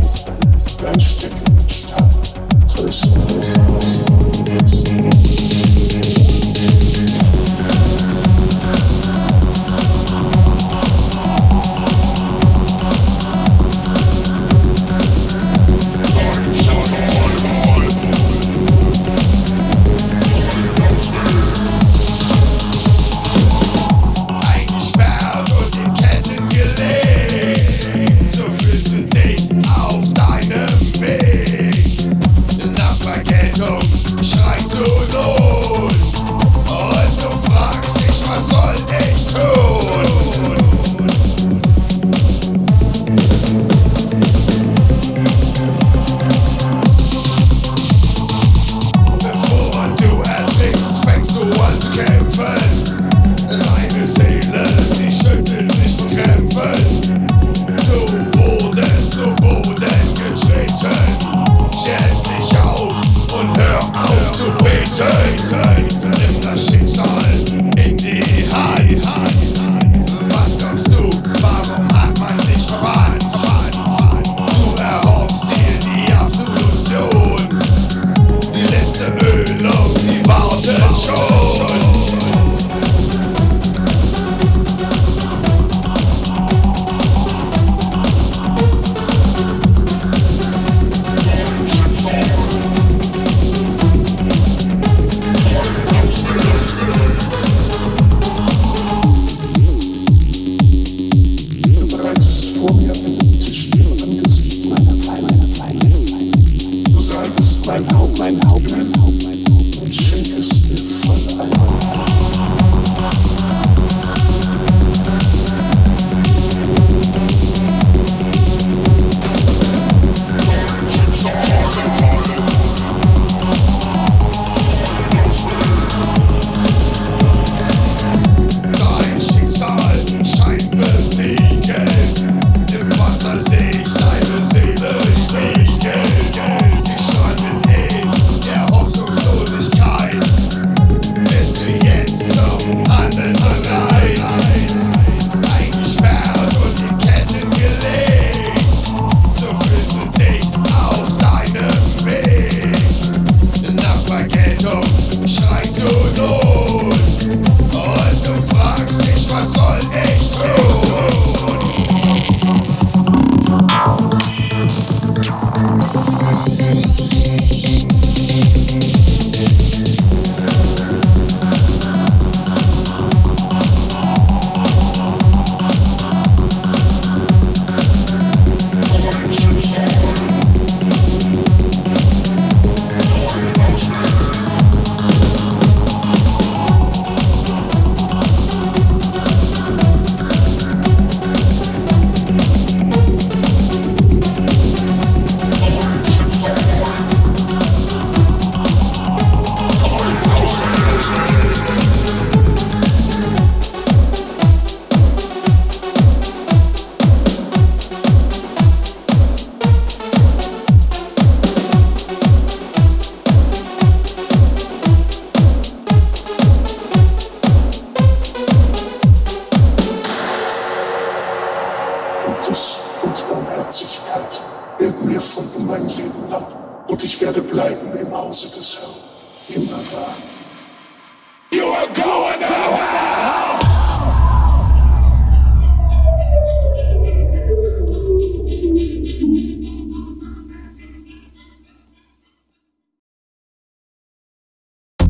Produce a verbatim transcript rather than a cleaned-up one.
Einstecken in Stadt, trösten, trösten, trösten, trösten. Nimm das Schicksal in die Hand. Was glaubst du, warum hat man dich verbannt? Du erhoffst dir die Absolution. Die letzte Ölung, die wartet schon. Vor mir an dem Tisch im Angesicht meiner Feinde, meiner Feinde. Du salbst mein Haupt, mein Haupt, mein Haupt, mein Haupt und schenkest mir voll ein. Dein Schicksal scheint besiegt. Schreist du nun und du fragst dich, was soll ich tun? Gutes und Barmherzigkeit werden mir funden mein Leben lang, und ich werde bleiben im Hause des Herrn, immer da.